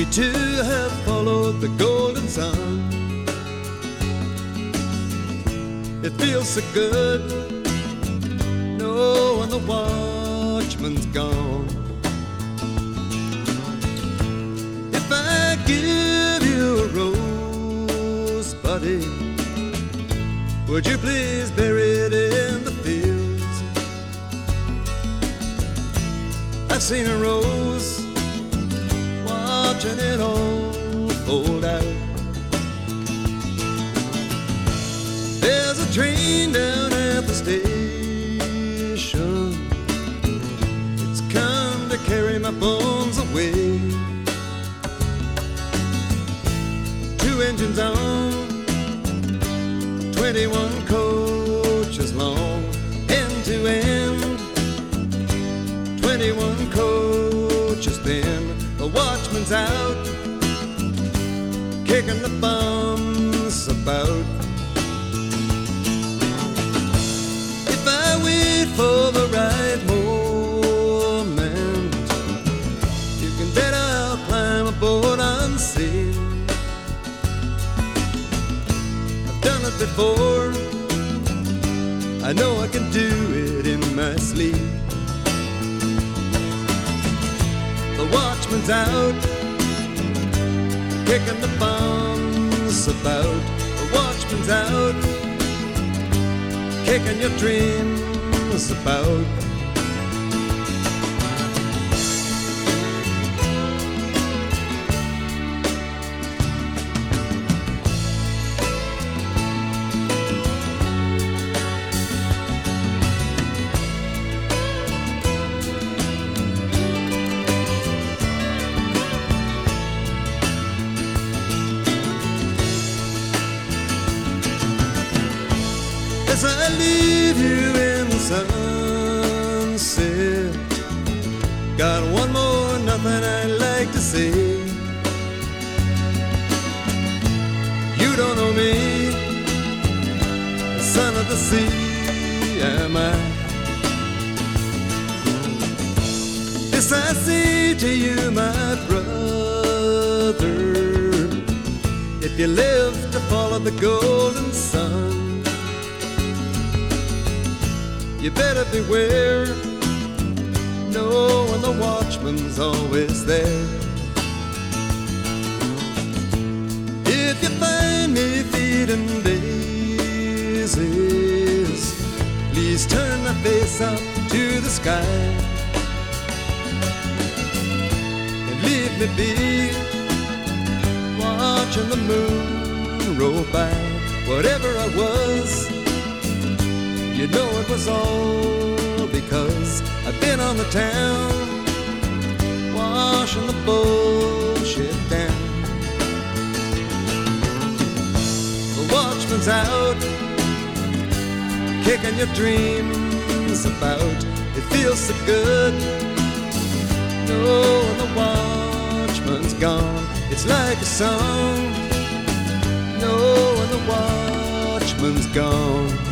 to have followed the golden sun. It feels so good knowing the watchman's gone. If I give you a rose, buddy, would you please bury it in the fields? I've seen a rose, watching it all fold out. There's a train down at the station. It's come to carry my bones away. 2 engines on, 21 coaches long, end to end, 21 coaches thin. The watchman's out, kicking the bums about. If I wait for the right moment, you can bet I'll climb aboard unseen. I've done it before, I know I can do it in my sleep. The watchman's out, kicking the bums about. The watchman's out, kicking your dreams about. As I leave you in the sunset, got one more nothing I'd like to say. You don't know me, the son of the sea am I. This I say to you, my brother, if you live to follow the golden sun, you better beware, knowing the watchman's always there. If you find me feeding daisies, please turn my face up to the sky and leave me be, watching the moon roll by. Whatever I was, you know it was all because I've been on the town, washing the bullshit down. The watchman's out, kicking your dreams about. It feels so good knowing the watchman's gone. It's like a song, knowing the watchman's gone.